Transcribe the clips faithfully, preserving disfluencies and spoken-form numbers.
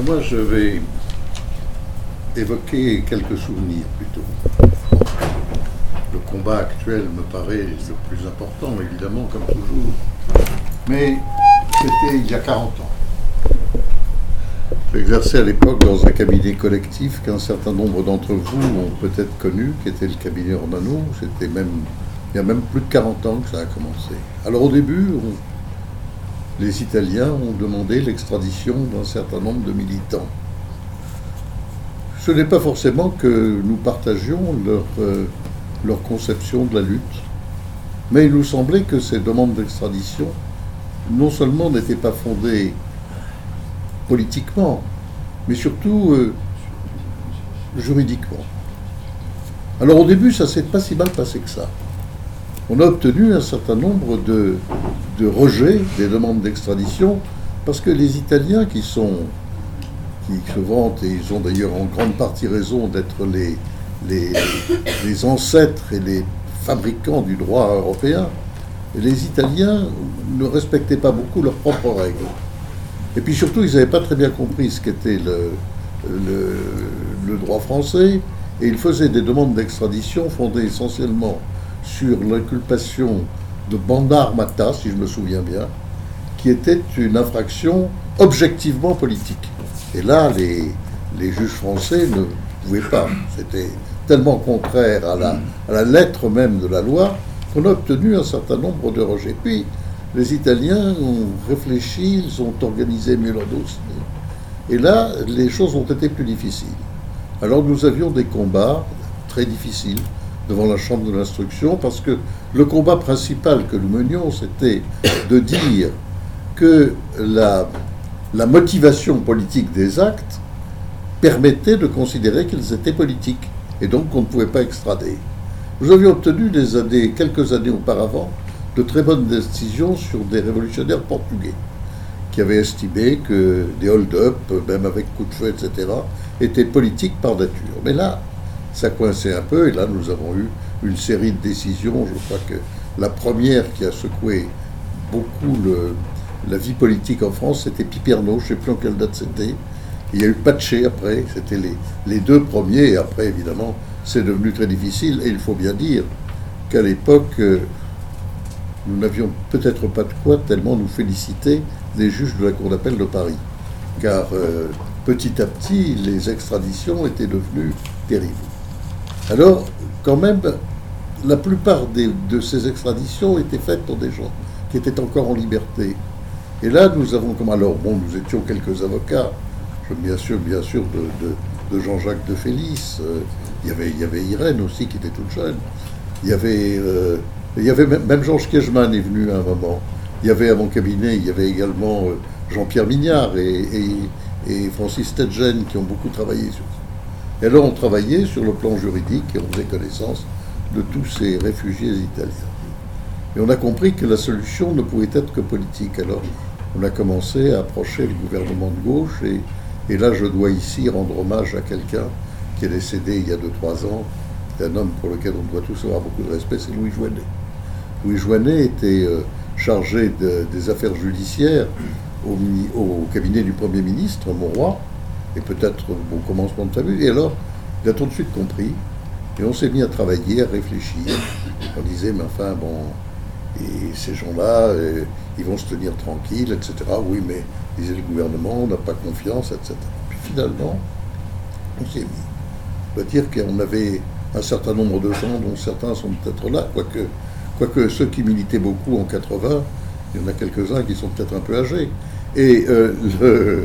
Moi, je vais évoquer quelques souvenirs plutôt. Le combat actuel me paraît le plus important, évidemment, comme toujours. Mais c'était il y a quarante ans. J'exerçais à l'époque dans un cabinet collectif qu'un certain nombre d'entre vous ont peut-être connu, qui était le cabinet Ornano. C'était même, il y a même plus de quarante ans que ça a commencé. Alors au début, on, les Italiens ont demandé l'extradition d'un certain nombre de militants. Ce n'est pas forcément que nous partagions leur, euh, leur conception de la lutte, mais il nous semblait que ces demandes d'extradition non seulement n'étaient pas fondées politiquement, mais surtout euh, juridiquement. Alors au début, ça ne s'est pas si mal passé que ça. On a obtenu un certain nombre de, de rejets des demandes d'extradition, parce que les Italiens qui sont, qui se vantent, et ils ont d'ailleurs en grande partie raison d'être les, les, les ancêtres et les fabricants du droit européen, les Italiens ne respectaient pas beaucoup leurs propres règles. Et puis surtout, ils n'avaient pas très bien compris ce qu'était le, le, le droit français, et ils faisaient des demandes d'extradition fondées essentiellement sur l'inculpation de banda armata, si je me souviens bien, qui était une infraction objectivement politique. Et là, les, les juges français ne pouvaient pas. C'était tellement contraire à la, à la lettre même de la loi qu'on a obtenu un certain nombre de rejets. Puis, les Italiens ont réfléchi, ils ont organisé mieux leur dossier. Et là, les choses ont été plus difficiles. Alors, nous avions des combats très difficiles devant la Chambre de l'instruction, parce que le combat principal que nous menions, c'était de dire que la, la motivation politique des actes permettait de considérer qu'ils étaient politiques, et donc qu'on ne pouvait pas extrader. Nous avions obtenu des années, quelques années auparavant de très bonnes décisions sur des révolutionnaires portugais, qui avaient estimé que des hold-up, même avec coup de feu, et cetera, étaient politiques par nature. Mais là, ça coinçait un peu, et là, nous avons eu une série de décisions. Je crois que la première qui a secoué beaucoup le, la vie politique en France, c'était Piperno, je ne sais plus en quelle date c'était. Il y a eu Pache après, c'était les, les deux premiers, et après, évidemment, c'est devenu très difficile. Et il faut bien dire qu'à l'époque, nous n'avions peut-être pas de quoi tellement nous féliciter des juges de la Cour d'appel de Paris. Car euh, petit à petit, les extraditions étaient devenues terribles. Alors, quand même, la plupart des, de ces extraditions étaient faites pour des gens qui étaient encore en liberté. Et là, nous avons comme alors, bon, nous étions quelques avocats, je bien sûr, bien sûr, de, de, de Jean-Jacques de Félis. Euh, il y avait, il y avait Irène aussi qui était toute jeune. Il y avait, euh, il y avait même, même Georges Kejman est venu à un moment. Il y avait à mon cabinet, il y avait également euh, Jean-Pierre Mignard et, et, et Francis Stedgen qui ont beaucoup travaillé sur ça. Et alors on travaillait sur le plan juridique et on faisait connaissance de tous ces réfugiés italiens. Et on a compris que la solution ne pouvait être que politique. Alors on a commencé à approcher le gouvernement de gauche et, et là je dois ici rendre hommage à quelqu'un qui est décédé il y a deux trois ans, un homme pour lequel on doit tous avoir beaucoup de respect, c'est Louis Joinet. Louis Joinet était euh, chargé de, des affaires judiciaires au, au cabinet du Premier ministre, Mauroy, et peut-être au commencement de sa vie. Et alors, il a tout de suite compris, et on s'est mis à travailler, à réfléchir. On disait, mais enfin, bon, et ces gens-là, euh, ils vont se tenir tranquilles, et cetera. Oui, mais, disait le gouvernement, on n'a pas confiance, et cetera. Puis finalement, on s'est mis. On doit dire qu'on avait un certain nombre de gens, dont certains sont peut-être là, quoique, quoique ceux qui militaient beaucoup en quatre-vingts, il y en a quelques-uns qui sont peut-être un peu âgés. Et euh, le...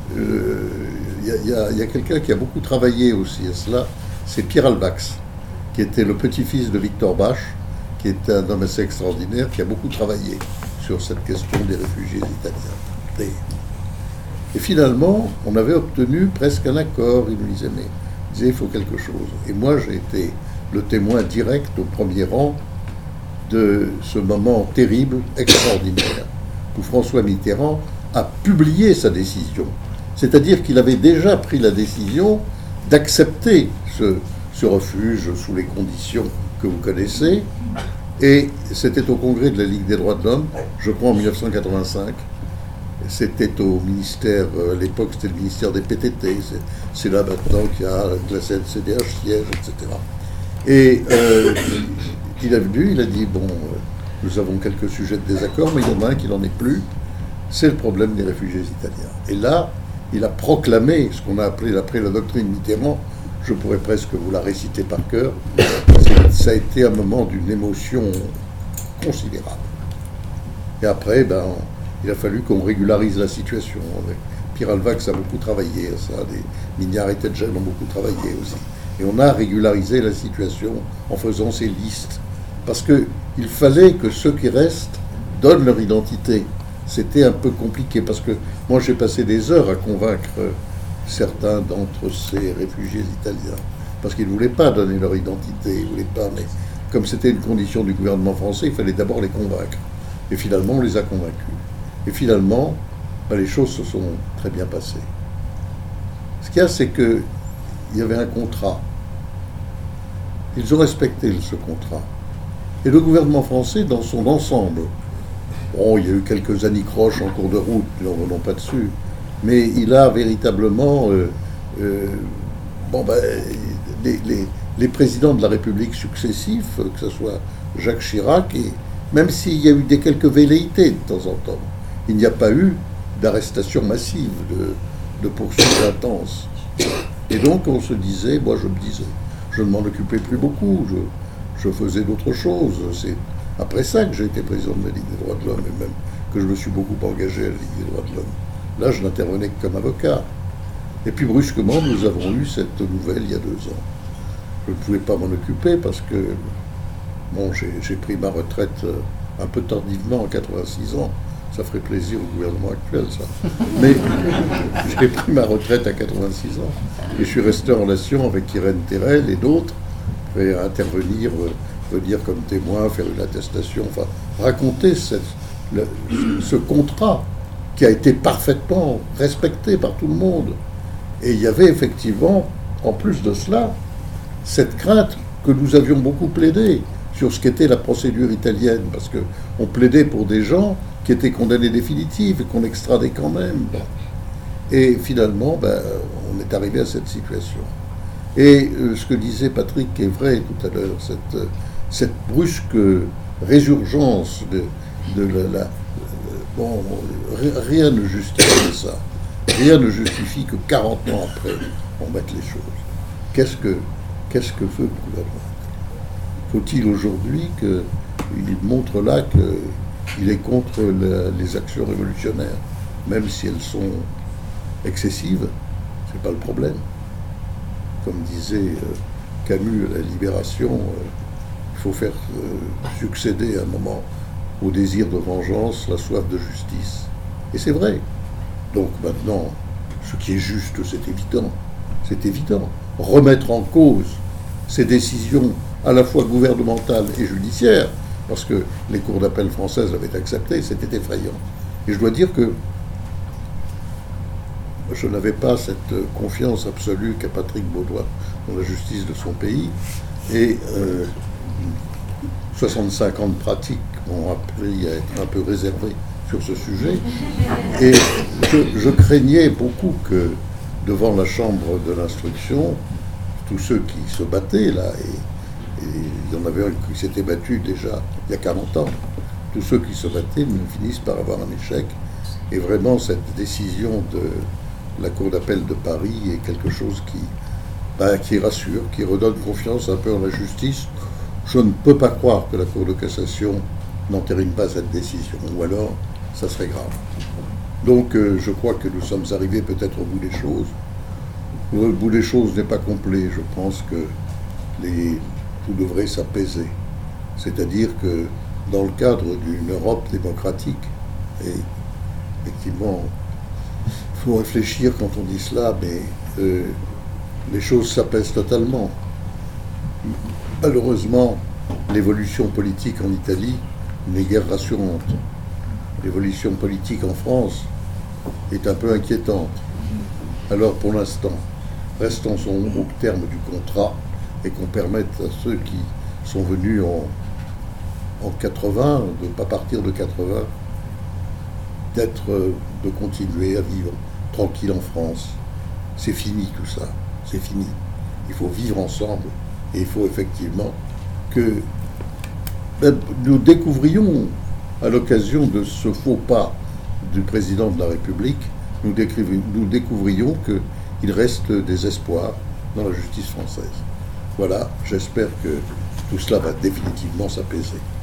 Il y a, a, a quelqu'un qui a beaucoup travaillé aussi à cela, c'est Pierre Albax, qui était le petit-fils de Victor Bache, qui est un homme assez extraordinaire, qui a beaucoup travaillé sur cette question des réfugiés italiens. Et, et finalement, on avait obtenu presque un accord. Il nous disait, mais il disait, il faut quelque chose. Et moi, j'ai été le témoin direct au premier rang de ce moment terrible, extraordinaire, où François Mitterrand a publié sa décision. C'est-à-dire qu'il avait déjà pris la décision d'accepter ce, ce refuge sous les conditions que vous connaissez. Et c'était au congrès de la Ligue des droits de l'homme, je crois en mille neuf cent quatre-vingt-cinq. c'était au ministère, à l'époque c'était le ministère des P T T, c'est, c'est là maintenant qu'il y a la C N D H siège, et cetera. Et euh, il est venu, il a dit, bon, euh, nous avons quelques sujets de désaccord, mais il y en a un qui n'en est plus, c'est le problème des réfugiés italiens. Et là, il a proclamé ce qu'on a appelé après la doctrine Mitterrand, je pourrais presque vous la réciter par cœur, parce que ça a été un moment d'une émotion considérable. Et après, ben, il a fallu qu'on régularise la situation. Pierre Alvax a beaucoup travaillé à ça, les Mignard et Tedgel ont beaucoup travaillé aussi. Et on a régularisé la situation en faisant ces listes. Parce qu'il fallait que ceux qui restent donnent leur identité. C'était un peu compliqué, parce que moi j'ai passé des heures à convaincre certains d'entre ces réfugiés italiens, parce qu'ils ne voulaient pas donner leur identité, ils ne voulaient pas, mais comme c'était une condition du gouvernement français, il fallait d'abord les convaincre. Et finalement, on les a convaincus. Et finalement, ben, les choses se sont très bien passées. Ce qu'il y a, c'est qu'il y avait un contrat. Ils ont respecté ce contrat. Et le gouvernement français, dans son ensemble, bon, il y a eu quelques anicroches en cours de route, n'en revenons pas dessus, mais il a véritablement... Euh, euh, bon, ben, les, les, les présidents de la République successifs, que ce soit Jacques Chirac, et même s'il y a eu des quelques velléités de temps en temps, il n'y a pas eu d'arrestation massive, de, de poursuites intenses. Et donc on se disait, moi je me disais, je ne m'en occupais plus beaucoup, je, je faisais d'autres choses. C'est après ça que j'ai été président de la Ligue des droits de l'homme, et même que je me suis beaucoup engagé à la Ligue des droits de l'homme. Là, je n'intervenais que comme avocat. Et puis brusquement, nous avons eu cette nouvelle il y a deux ans. Je ne pouvais pas m'en occuper parce que bon, j'ai, j'ai pris ma retraite un peu tardivement, à quatre-vingt-six ans. Ça ferait plaisir au gouvernement actuel, ça. Mais j'ai pris ma retraite à quatre-vingt-six ans. Et je suis resté en relation avec Irène Terrel et d'autres, pour intervenir, venir comme témoin, faire une attestation, enfin, raconter cette, le, ce contrat qui a été parfaitement respecté par tout le monde. Et il y avait effectivement, en plus de cela, cette crainte que nous avions beaucoup plaidé sur ce qu'était la procédure italienne, parce qu'on plaidait pour des gens qui étaient condamnés définitifs et qu'on extradait quand même. Et finalement, ben, on est arrivé à cette situation. Et euh, ce que disait Patrick est vrai tout à l'heure, cette, euh, cette brusque résurgence de, de la... la bon, rien ne justifie ça. Rien ne justifie que quarante ans après, on mette les choses. Qu'est-ce que, qu'est-ce que veut le gouvernement ? Faut-il aujourd'hui qu'il montre là qu'il est contre la, les actions révolutionnaires, même si elles sont excessives, c'est pas le problème. Comme disait euh, Camus à la Libération, euh, il faut faire euh, succéder à un moment au désir de vengeance la soif de justice. Et c'est vrai. Donc maintenant, ce qui est juste, c'est évident. C'est évident. Remettre en cause ces décisions à la fois gouvernementales et judiciaires, parce que les cours d'appel françaises l'avaient accepté, c'était effrayant. Et je dois dire que je n'avais pas cette confiance absolue qu'a Patrick Beaudoin dans la justice de son pays. Et euh, soixante-cinq ans de pratique m'ont appris à être un peu réservé sur ce sujet. Et je, je craignais beaucoup que, devant la chambre de l'instruction, tous ceux qui se battaient là, et, et il y en avait un qui s'était battu déjà il y a quarante ans, tous ceux qui se battaient finissent par avoir un échec. Et vraiment, cette décision de la Cour d'appel de Paris est quelque chose qui, bah, qui rassure, qui redonne confiance un peu en la justice. Je ne peux pas croire que la Cour de cassation n'entérine pas cette décision, ou alors ça serait grave. Donc euh, je crois que nous sommes arrivés peut-être au bout des choses. Le bout des choses n'est pas complet. Je pense que les, tout devrait s'apaiser. C'est-à-dire que dans le cadre d'une Europe démocratique, et effectivement, il faut réfléchir quand on dit cela, mais euh, les choses s'apaisent totalement. Malheureusement, l'évolution politique en Italie n'est guère rassurante. L'évolution politique en France est un peu inquiétante. Alors pour l'instant, restons au terme du contrat et qu'on permette à ceux qui sont venus en, en quatre-vingts, de ne pas partir de quatre-vingts, d'être de continuer à vivre tranquille en France. C'est fini tout ça, c'est fini. Il faut vivre ensemble et il faut effectivement que ben, nous découvrions, à l'occasion de ce faux pas du président de la République, nous, nous découvrions qu'il reste des espoirs dans la justice française. Voilà, j'espère que tout cela va définitivement s'apaiser.